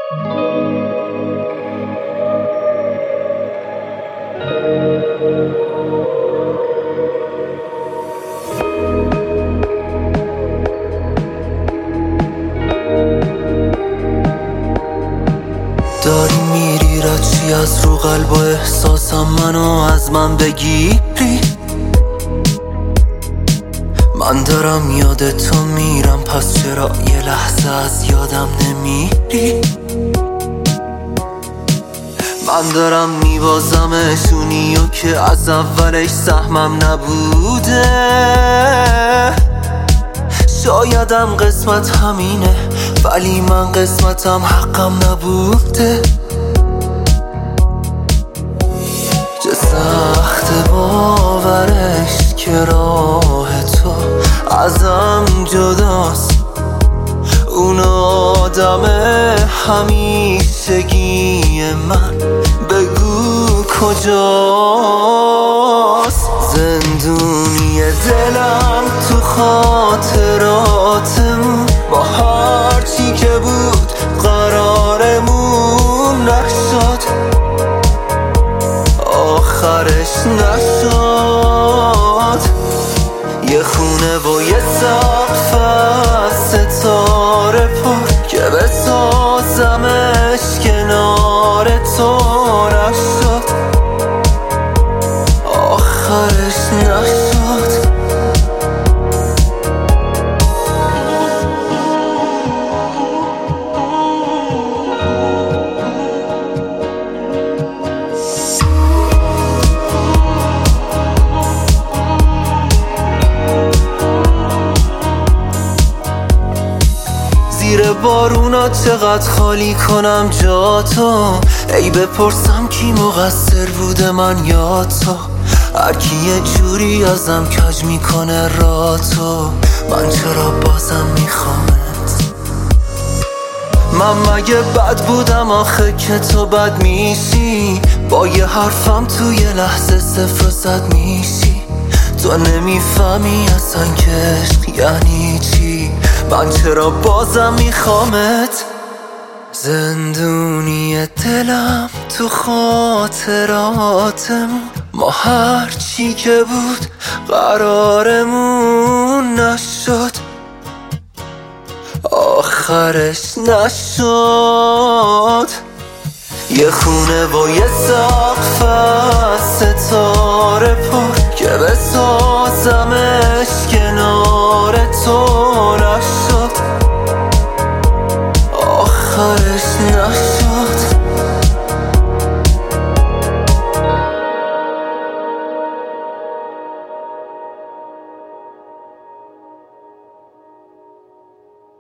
داری میری رچی از رو قلب و احساسم منو از من بگیری. من دارم یاد تو میرم، پس چرا یه لحظه از یادم نمیری؟ من دارم میبازمشونی و که از اولش سهمم نبوده. شایدم قسمت همینه، ولی من قسمتم حقم نبوده. چه سخت باورش که راه تو ازم جداست. اون آدم همیشگی من بگو کجاست؟ زندونی دلم تو خاطراتمون، با هرچی که بود قرارمون نشد، آخرش نشد. یه خونه و یه سقف از ستاره پر که بسازمش کنار تو نشد، آخرش نشد. زیر بارونا چقدر خالی کنم جا تو، ای بپرسم کی مقصر بوده من یا تو. هر کی یه جوری ازم کج میکنه را تو، من چرا بازم میخوامت؟ من مگه بد بودم آخه که تو بد میشی؟ با یه حرفم تو یه لحظه 0 و 100 میشی. تو نمیفهمی اصلا که عشق یعنی چی، من چرا بازم میخوامت؟ زندونی دلم تو خاطراتمون، ما هرچی که بود قرارمون نشد، آخرش نشد. یه خونه و یه سقف از ستاره پر که بسازمش کنار تو نشد، آخرش نشد.